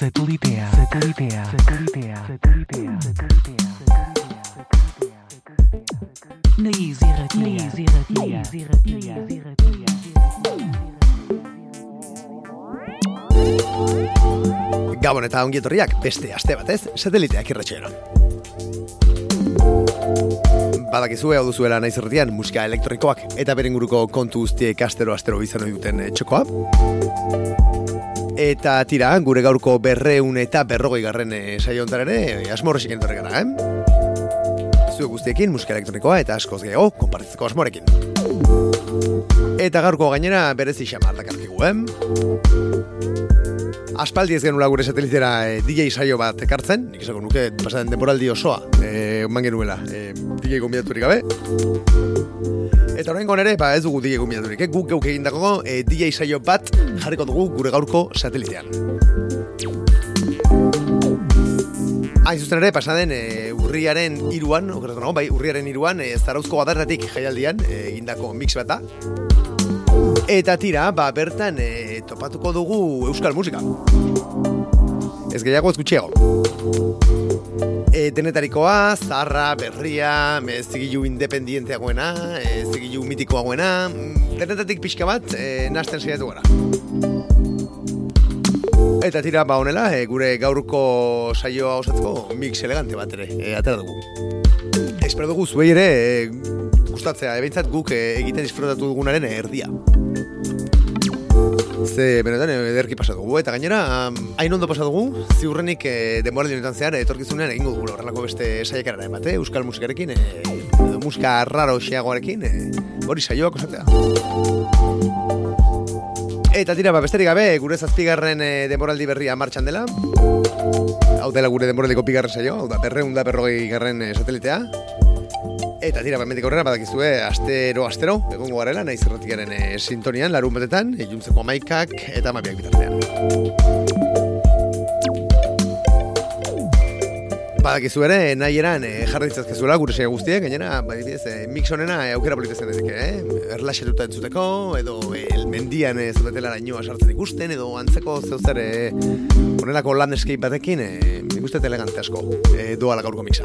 Satelitea. Gabon eta ongi etorriak beste aste batez Sateliteak irratsaioan. Badakizue hau duzuela naiz erretian musika elektronikoak eta beren inguruko kontu guztiek astero izan ohi duten txokoa. Eta tira, gure gaurko 200 eta 150 saio honetan ere asmo horrekin etorri gara, Zuek guztiekin musika elektronikoa eta askoz gehiago konpartitzeko asmorekin. Eta gaurko gainera berezi xamar dakarkigu, Aspaldi ez genula gure satelitera DJ saio bat ekartzen, nik esako nuke pasaden denboraldi osoa eman genuela DJ gonbidaturik gabe. Eta oraingoan ere, ez dugu DJ gonbidaturik, guk geuk egindako DJ saio bat jarriko dugu gure gaurko satelitean. Hain zuzen ere, pasaden urriaren 3an, urriaren 3an, Zarauzko Gadarratik jaialdian egindako mix bat da. Eta tira, bertan topatuko dugu euskal musika. Ez gehiago ez gutxiago. Denetarikoa, zaharra, berria, zigilu independienteagoena, zigilu mitikoagoena, denetatik pixka bat, nasten saiatu gara. Eta tira, honela, gure gaurko saioa osatzeko mix elegante bat ere, atera dugu. Espero dugu zuei ere gustatzea, behintzat guk egiten disfrutatu dugunaren erdia. Ze benetan ederki pasa dugu, eta gainera hain ondo pasa dugu, ziurrenik denboraldi honetan zehar etorkizunean egingo dugu horrelako beste saiakararen bat, euskal musikarekin, musika raro xeagoarekin, hori saioak osatzea. Eta tira, besterik gabe, gure 7. denboraldi berria martxan dela. Hau dela gure denboraldiko 2. saio, hau da 240. Satelitea. Eta tira, mendik aurrera badakizue, astero, egongo garela, naiz erratikaren sintonian, larun batetan, iluntzeko 11ak eta 12ak bitartean. Badakizu ere, nahi eran jarri ditzazkezuela gure saio guztiek, gainera, mix honena aukera politezen daiteke, erlaxetuta entzuteko, edo mendian zutetela lainoa sartzen ikusten, edo antzeko zeuzer honelako landscape batekin, ikusten elegante asko, doala gaurko mixa.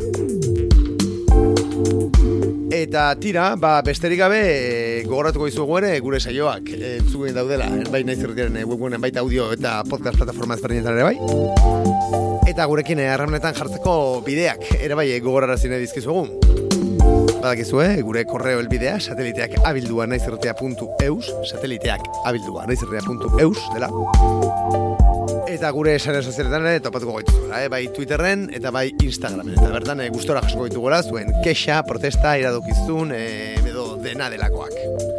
Eta tira, besterik gabe gogoratuko dizuegu ere gure saioak entzuen daudela, bai naiz irratiaren webgunean baita audio eta podcast plataforma ezberdinetan ere bai. Eta gurekin harremanetan jartzeko bideak ere bai gogorarazi nahi dizkizuegu. Badakizue, gure korreo helbidea sateliteakabildua@naizirratia.eus, sateliteakabildua@naizirratia.eus dela. Eta gure sare sozialetan ere topatuko gaituzuela, bai Twitterren eta bai Instagramen. Eta bertan gustora jasoko ditugula zuen kexa, protesta, iradokizun, edo dena delakoak.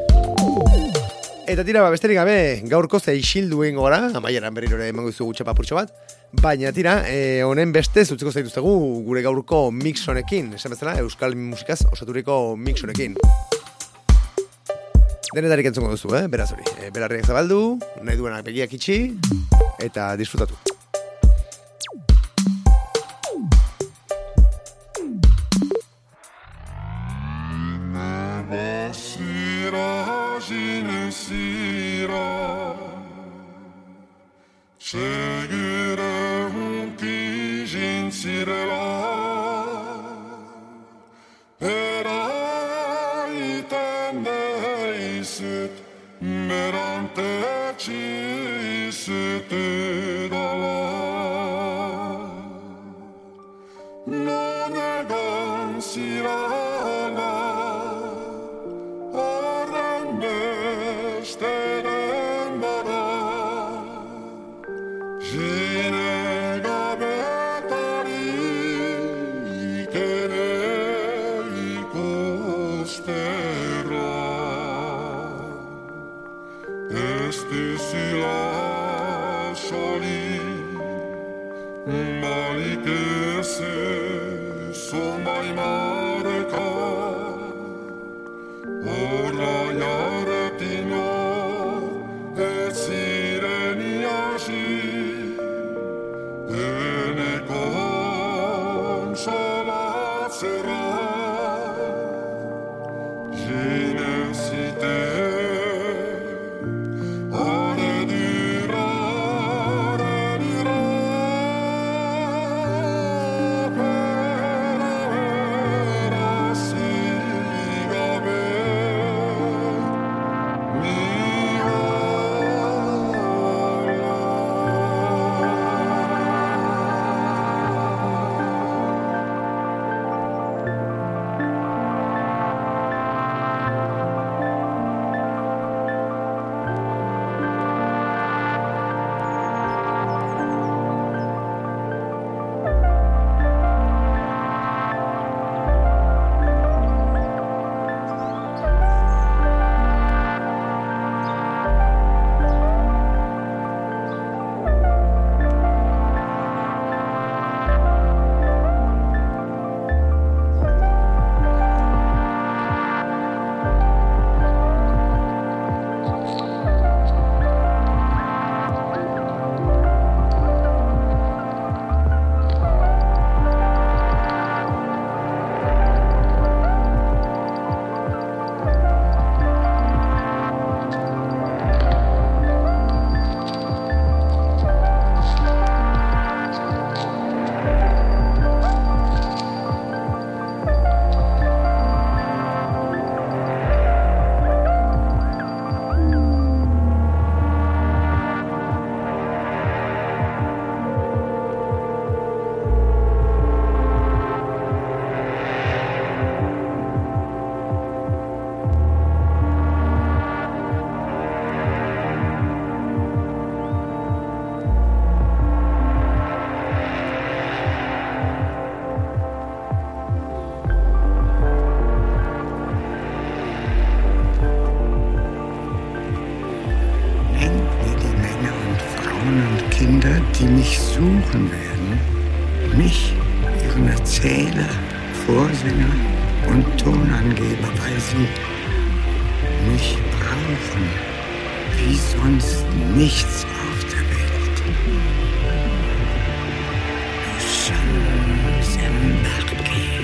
Eta tira, besterik gabe, gaurko isildu egingo gara, amaieran berriro ere emango dizugu txapapurtxo bat, baina tira, honen beste utziko zaituztegu gure gaurko mix honekin, esan bezala, euskal musikaz osaturiko mix honekin. Denetarik entzongo duzu, beraz hori. Belarriak zabaldu, nahi duenak begiak itxi, eta disfrutatu. versuchen werden, mich, ihren Erzähler, Vorsänger und Tonangeber, weil sie mich brauchen, wie sonst nichts auf der Welt. Nous sommes embarqués.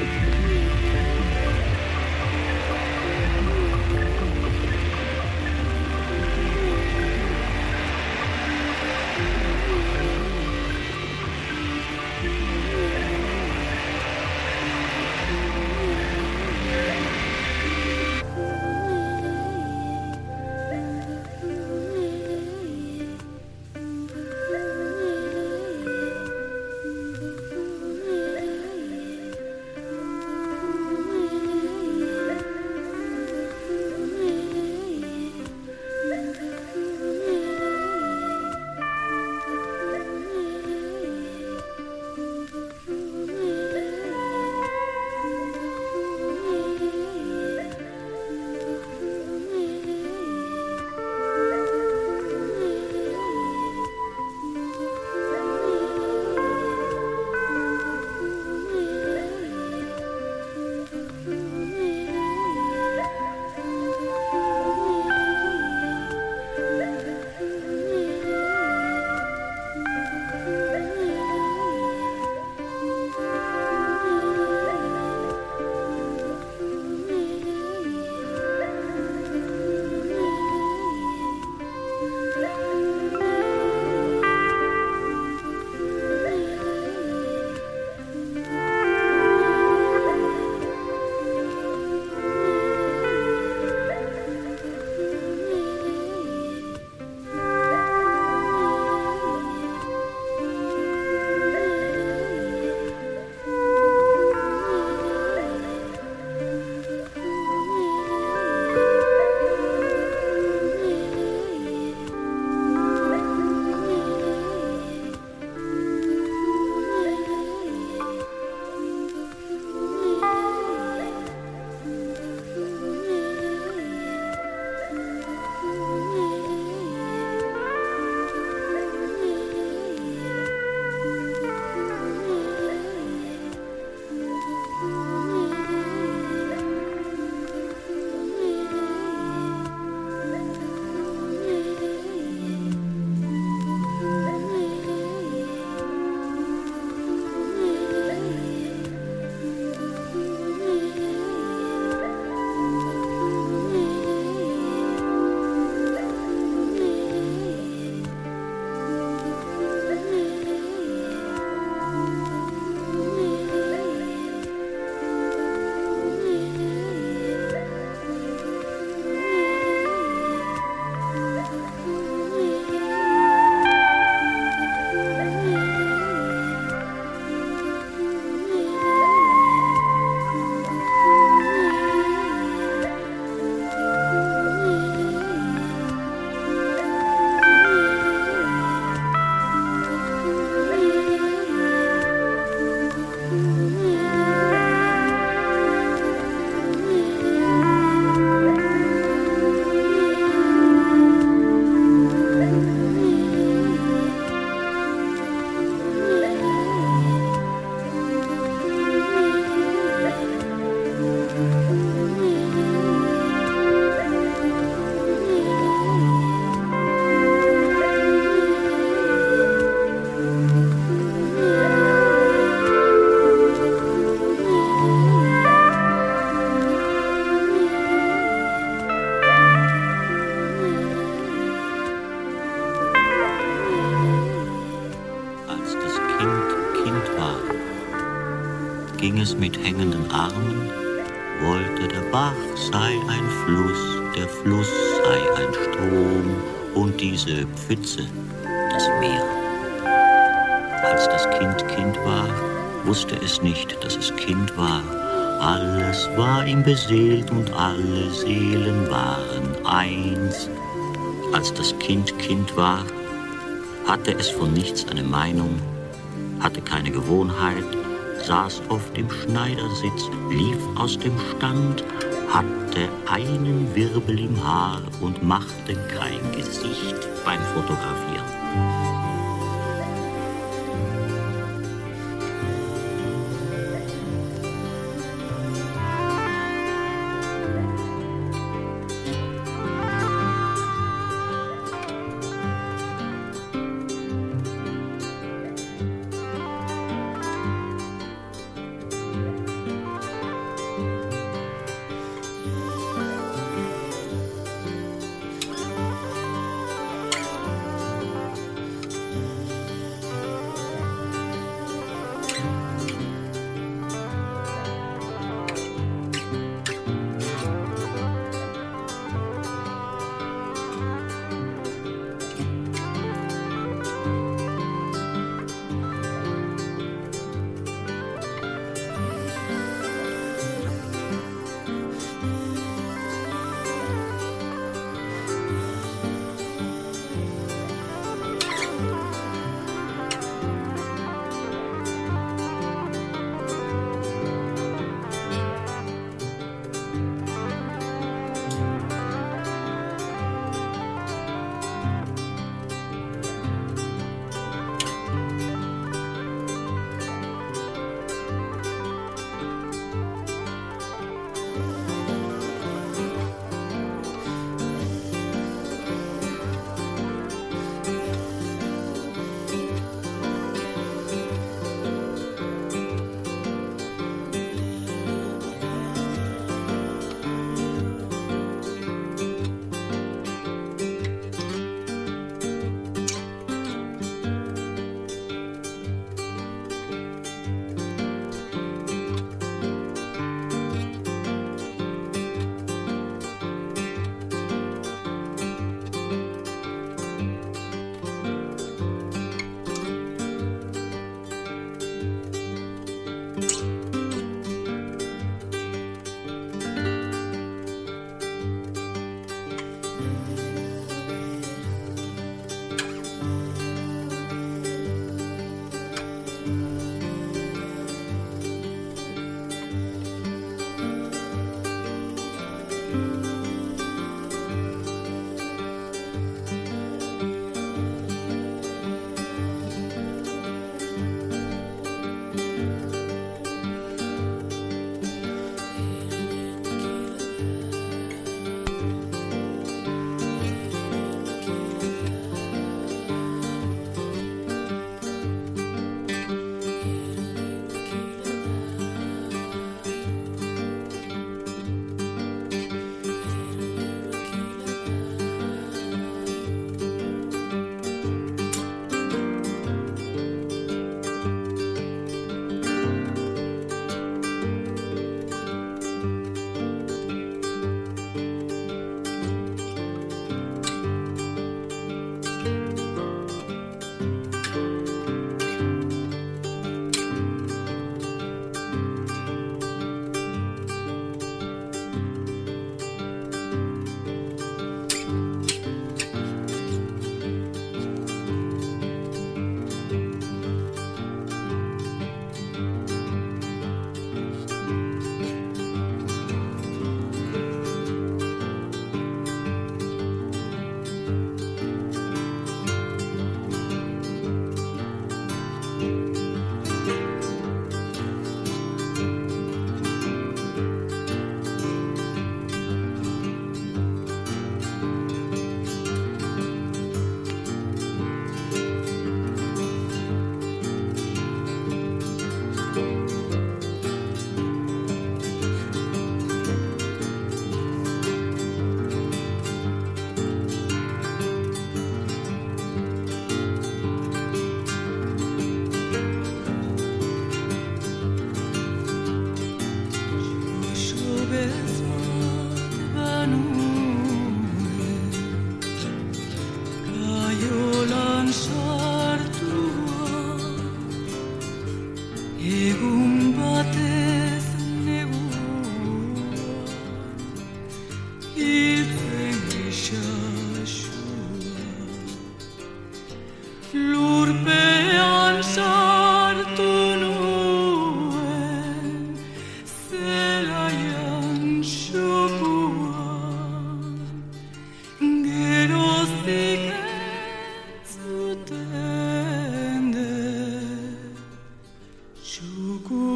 ging es mit hängenden Armen, wollte der Bach sei ein Fluss, der Fluss sei ein Strom und diese Pfütze das Meer. Als das Kind war, wusste es nicht, dass es Kind war. Alles war ihm beseelt und alle Seelen waren eins. Als das Kind war, hatte es von nichts eine Meinung, hatte keine Gewohnheit, saß oft im Schneidersitz, lief aus dem Stand, hatte einen Wirbel im Haar und machte kein Gesicht beim Fotografieren.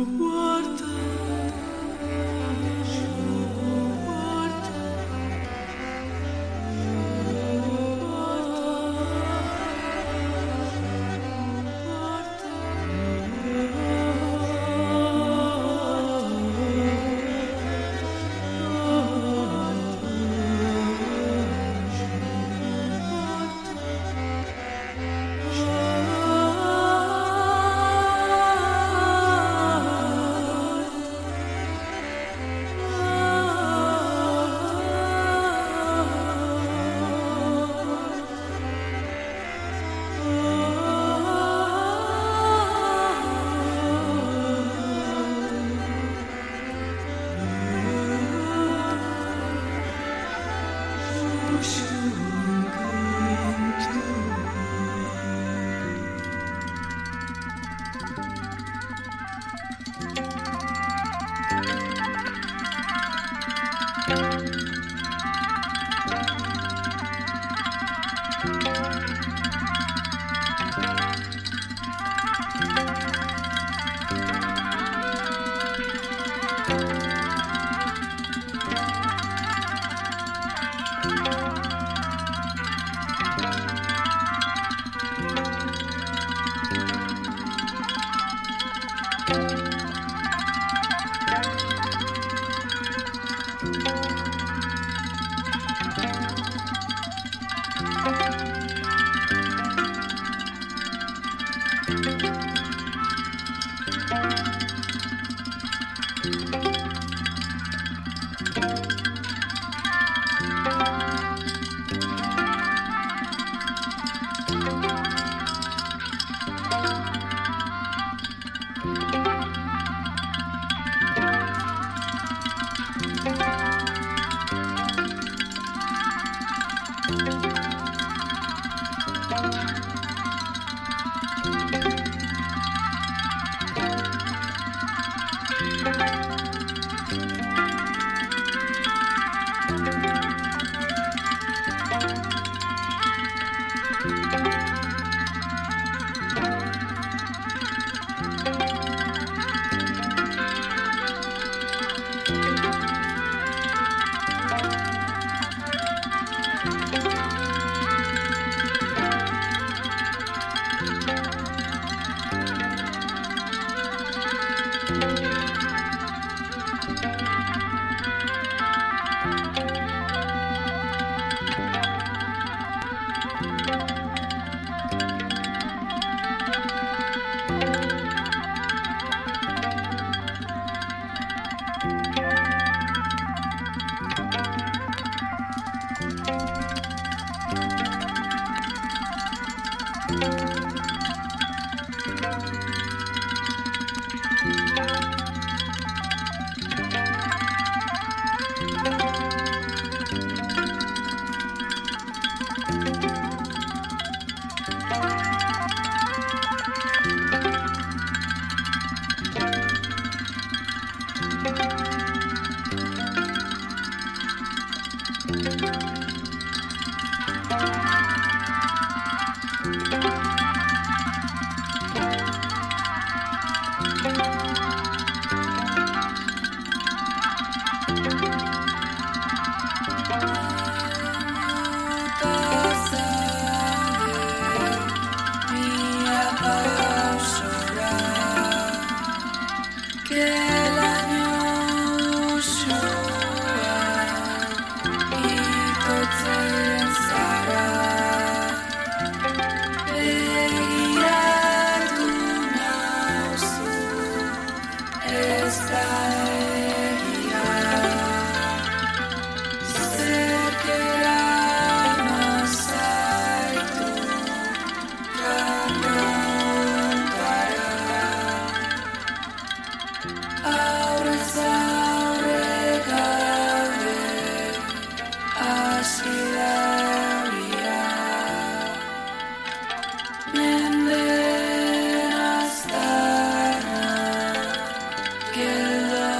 Give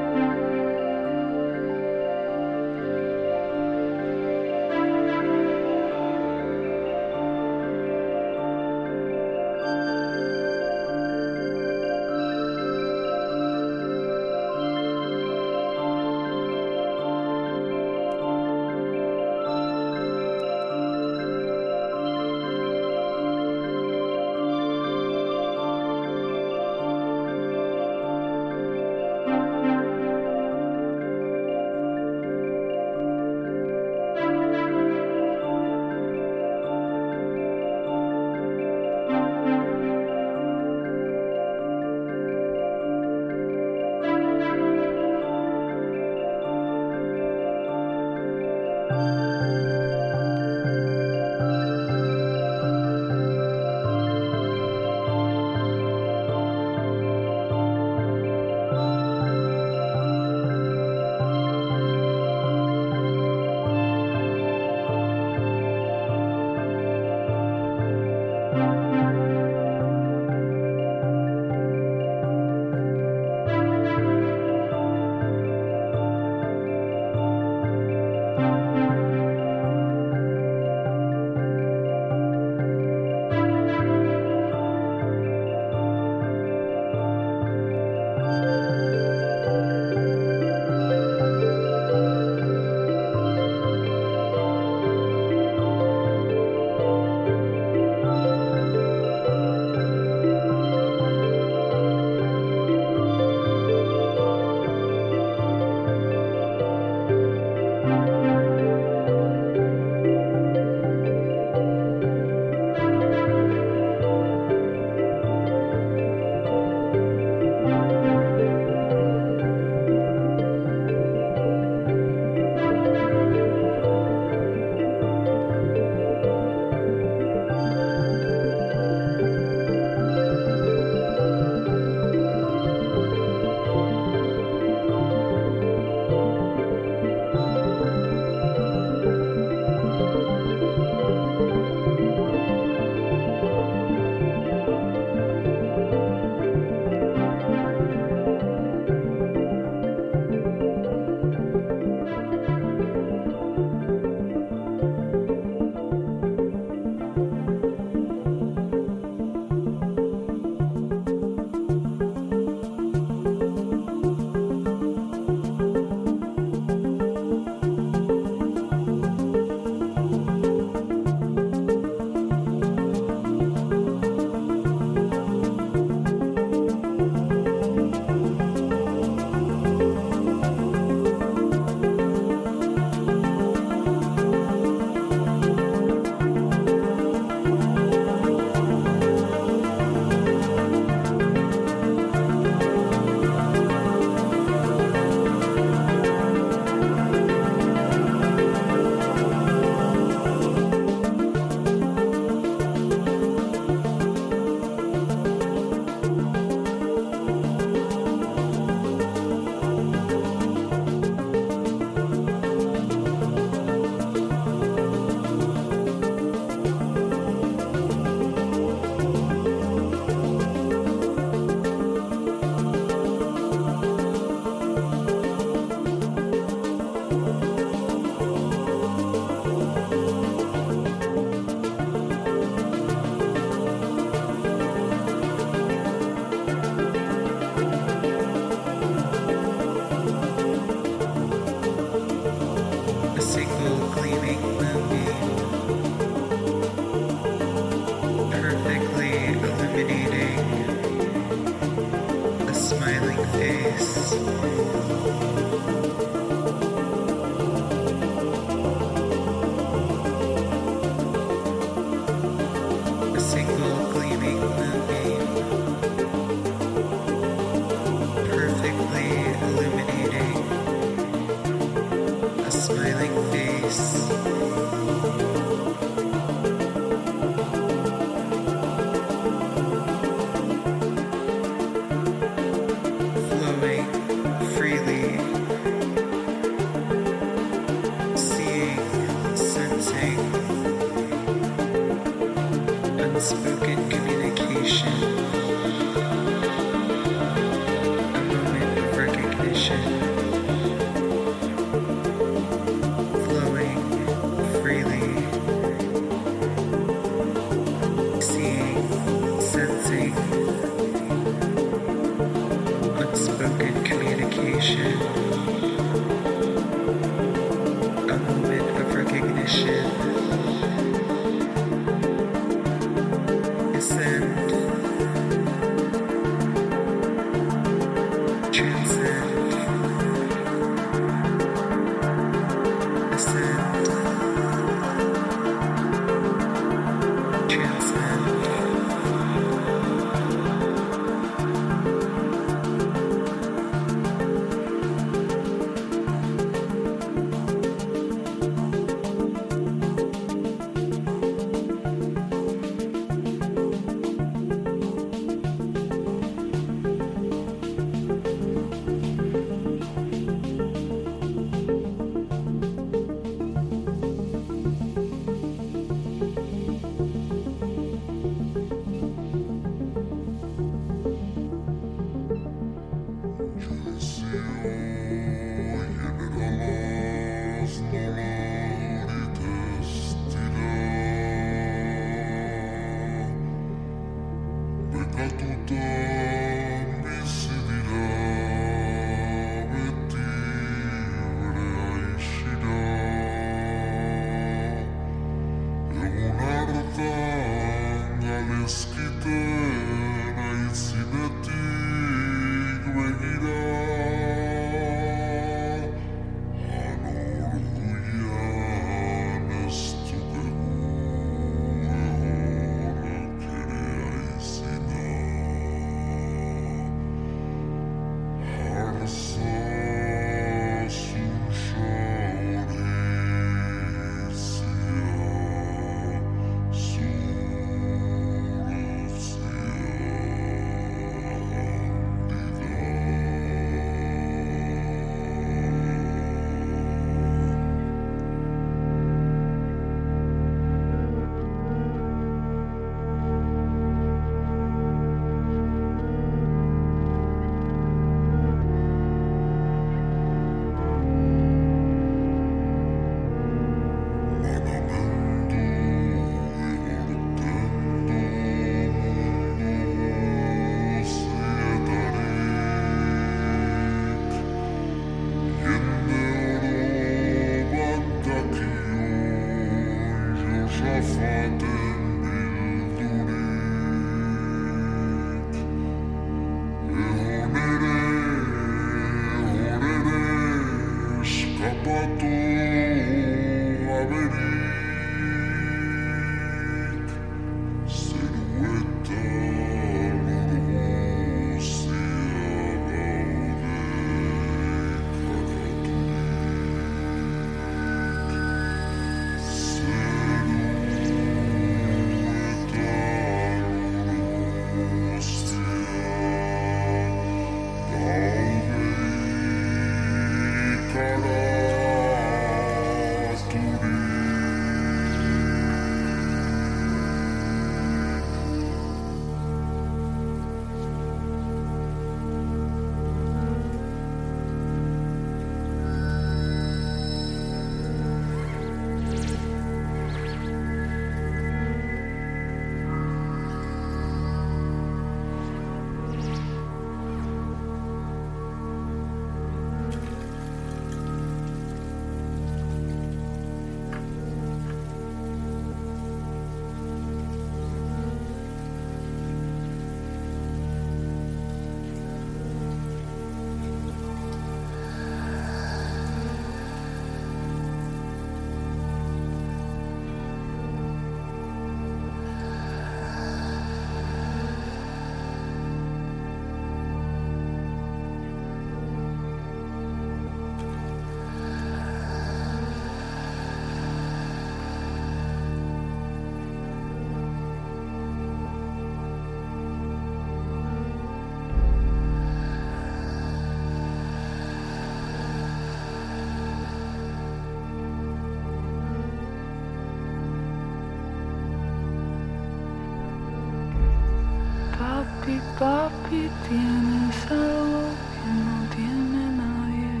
Papi, papi, tienes algo que no tiene nadie.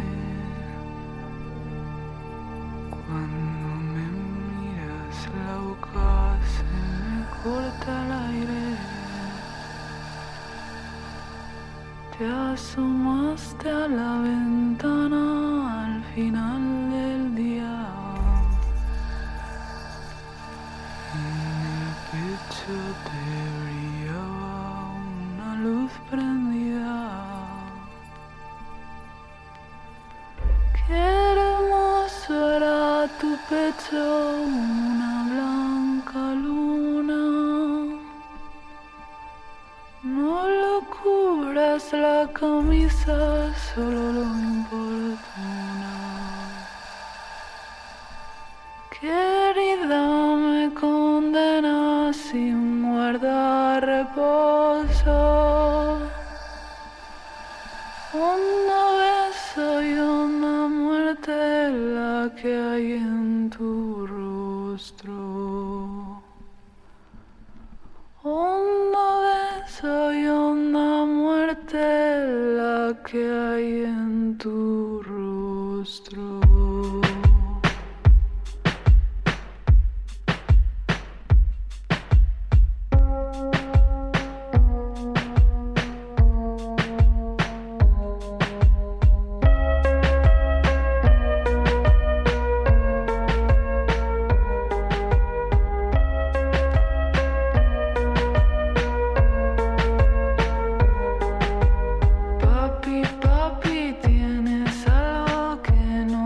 Cuando me miras la boca se me corta el aire. Te asomaste a la ventana al final del día. En el pecho te brillaba una luz prendida. Qué hermoso era tu pecho, una blanca luna. No lo cubras la camisa, solo lo importuna. Querida, me condenas sin guardar reposo. Hondo beso y honda muerte la que hay en tu rostro. Hondo beso y honda muerte la que hay en tu rostro. Papi, papi, tienes algo que no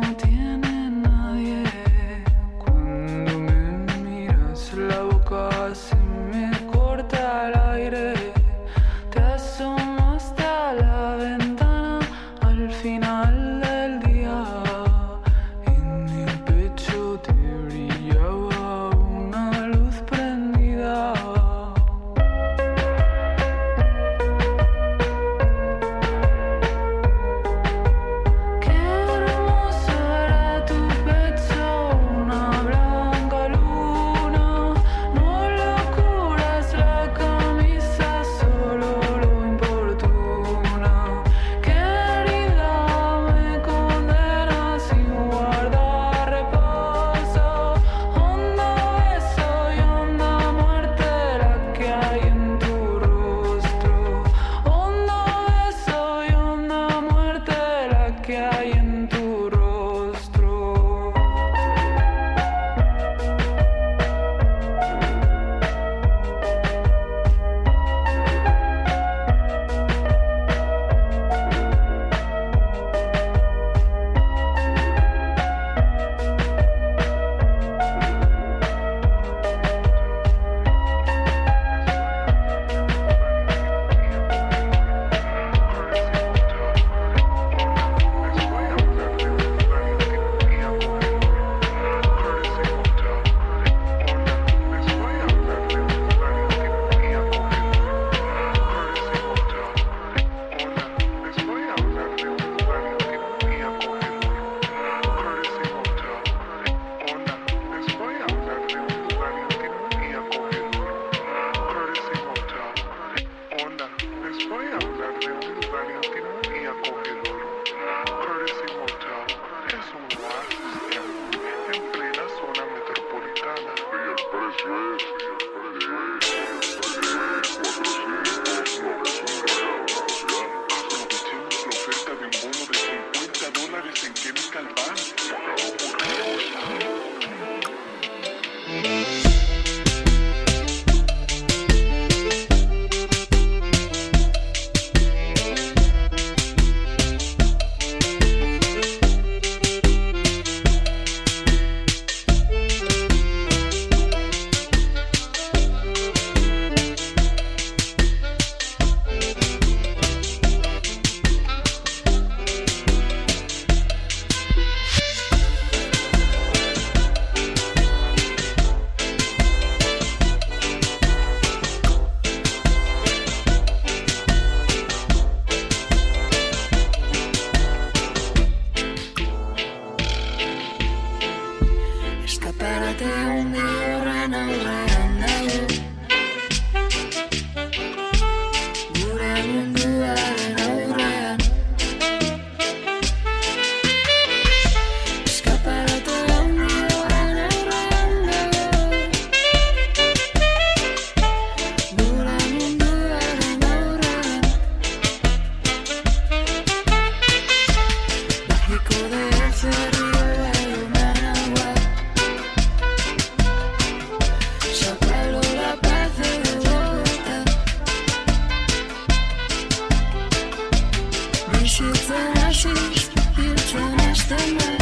hasiz hiltzen hasten da.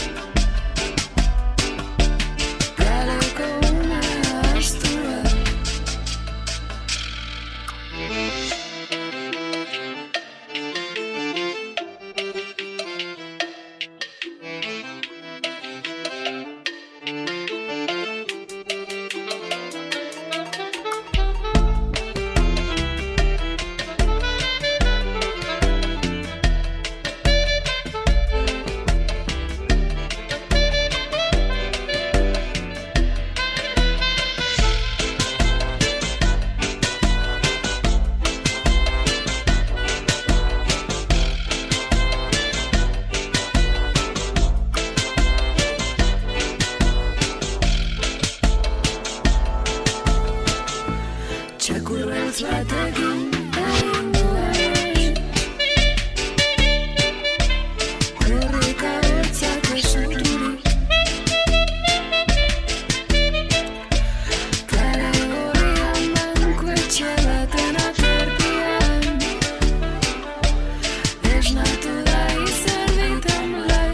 Kaleko una astua. Txakurreltz batekin egin duen korrika hortzak esuturik kare horrian banku etxe baten aterpian esnatu da izerditan lai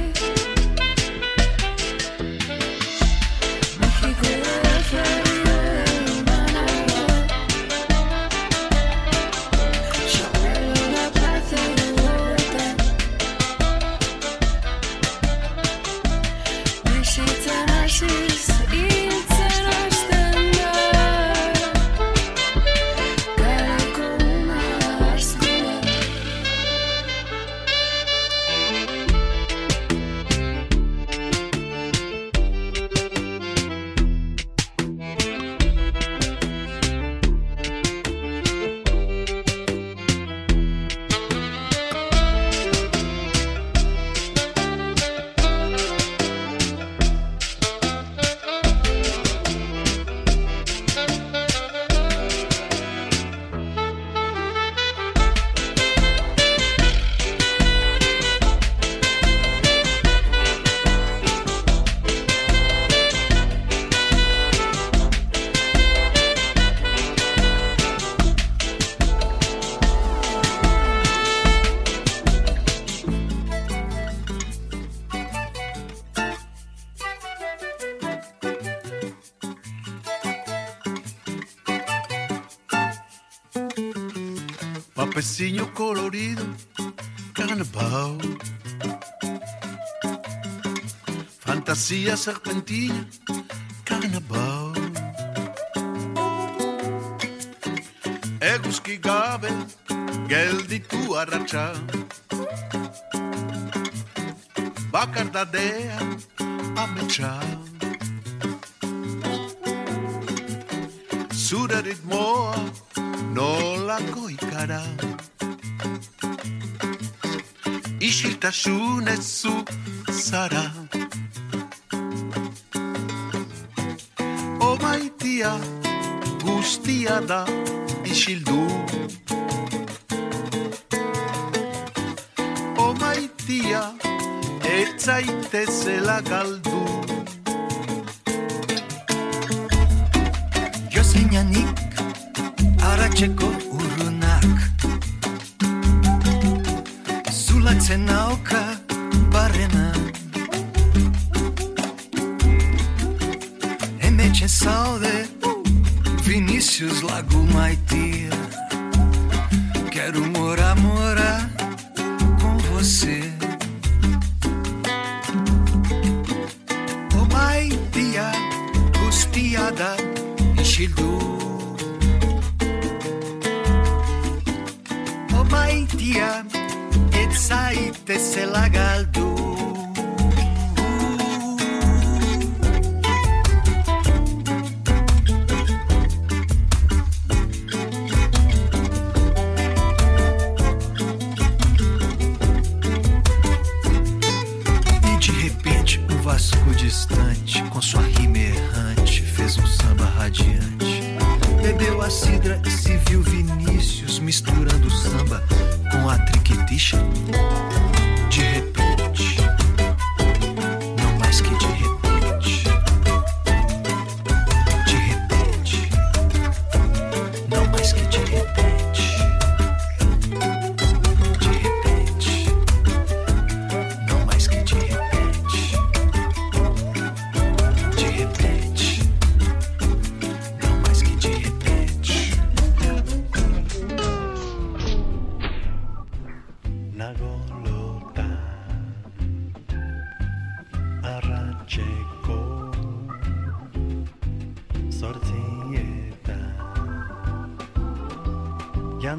Mexiko referio Papeizinho colorido, carnaval. Fantasia serpentina, carnaval. Eguzki gabe, gelditu arratsa. Bakardadea, ametsa. Zure ritmoa, nolako ikara. Isiltasunez zu zara. O maitia guztia da isildu. O maitia ez zaitezela galdu. Jozinanik aratzeko urrunak zulatzen nauka barrena Hemetxe zaude Vinicius lagu maitia Quero morar com você O maitia guztia da isildu Maitia, ez zaitezela galdu. E de repente o Vasco distante, com sua rima errante, fez samba radiante. Bebeu a cidra e se viu Vinícius misturando samba com a triquitixa. De repente, não mais que de repente. De repente, não mais que de repente. De repente,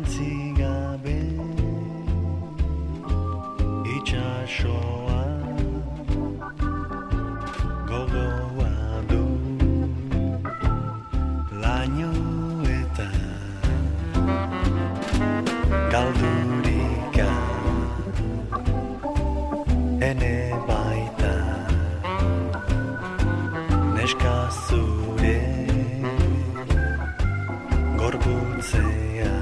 jantzi gabe itxasoa gogoa du laino eta galdurika ene baita neska zure gorputzea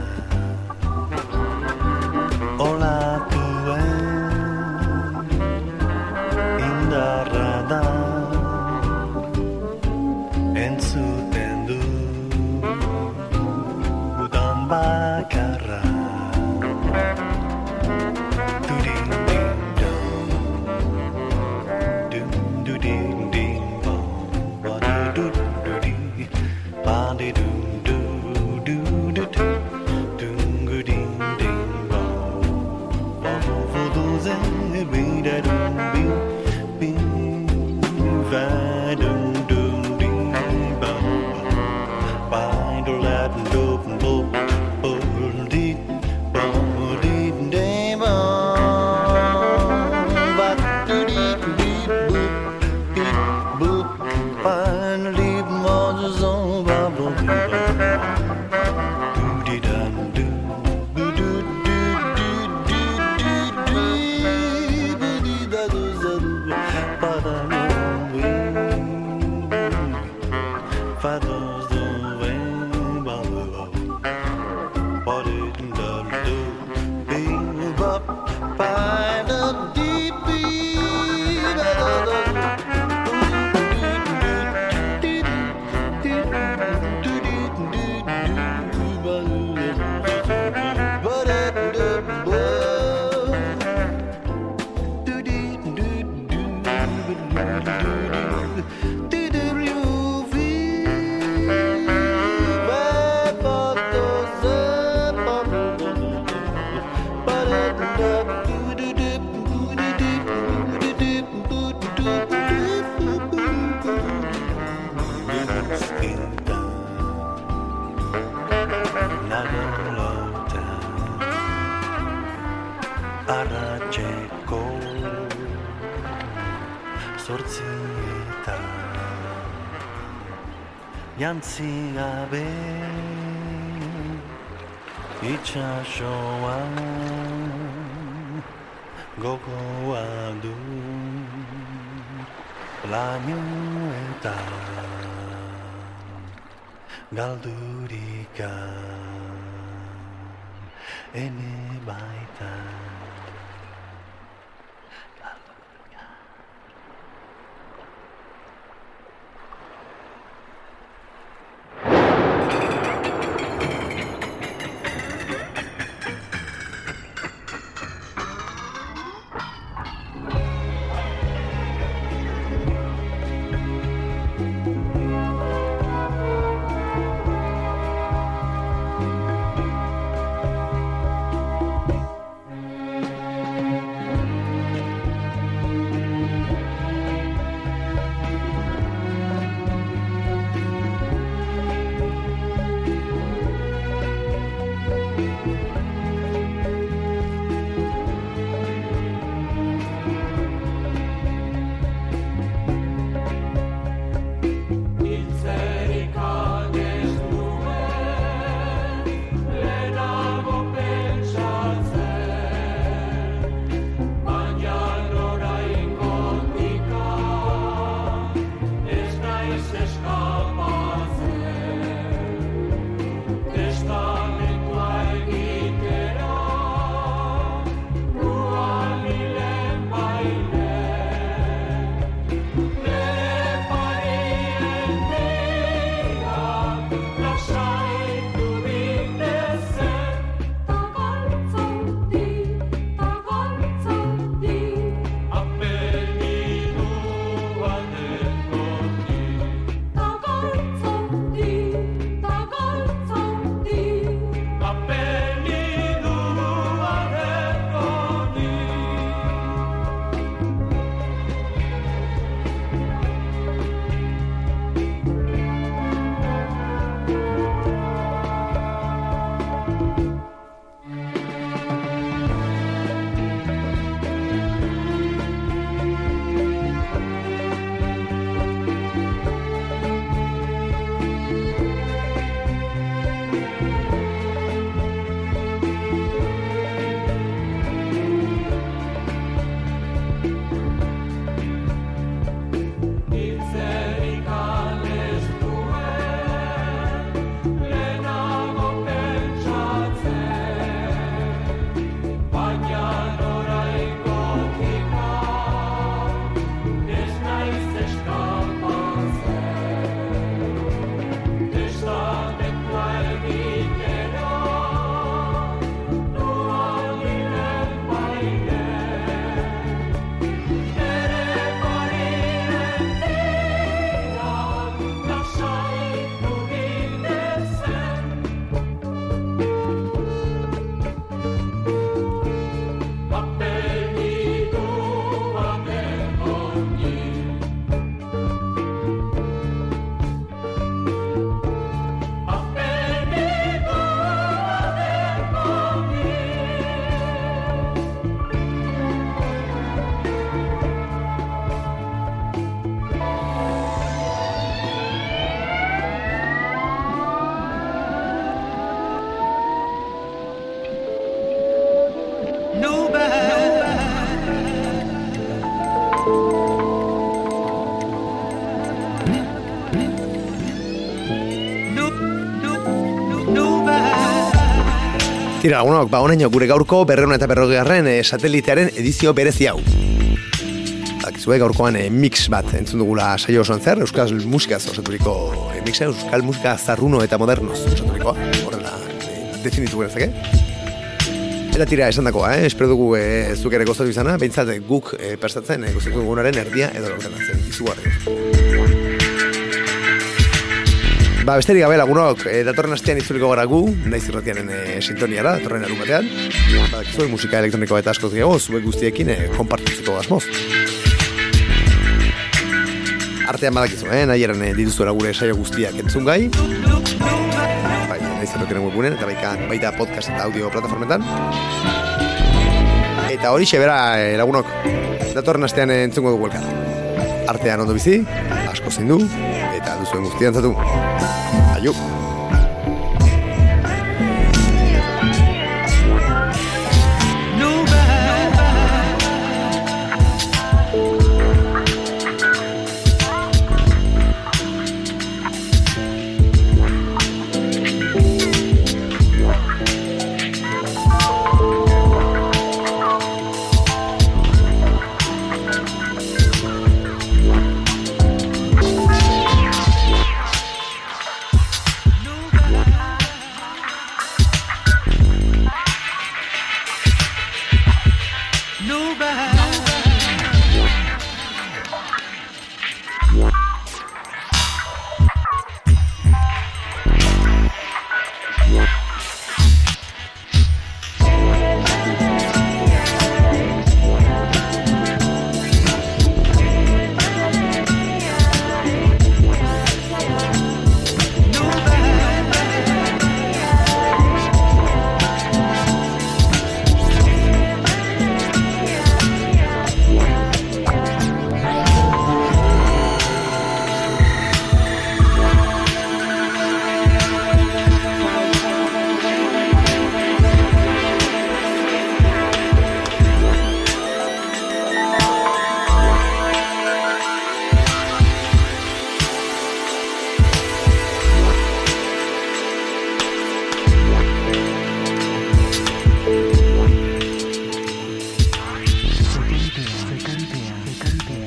olatuen indarra da entzuten du udan bakarra jantzi gabe itxasoa gogoa du laino eta galdurika ene baita Tira, lagunok, honaino gure gaurko 240. Satelitearen edizio berezi hau. Zue gaurkoan mix bat entzun dugula saio osoan zer, euskal musikaz osaturiko mixa, euskal musika zarruno eta modernoz osaturikoa, horrela definitu genezake. Eta tira, esan dakoa, espero dugu zuk ere gozatu izana, behintzat guk prestatzen gozatu dugunaren erdia edo laurdenatzen izugarri. Besterik gabe lagunok, datorren astean itzuliko gara gu, naiz irratianen sintoniara, datorren larun batean. Badakizue musika elektronikoa eta askoz gehiago, zuek guztiekin konpartitzeko asmoz. Artean badakizu, nahieran dituzuela gure saio guztiak entzun gai. Naiz irratianen webgunen, eta baita podcast eta audio plataformetan. Eta hori xebera lagunok, datorren astean entzungo dugu elkar. Artean ondo bizi, asko zindu, eta duzuen guztian zatu. Aio!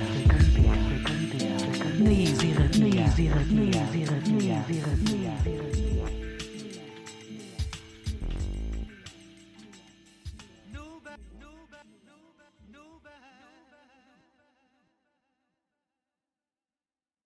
Mia.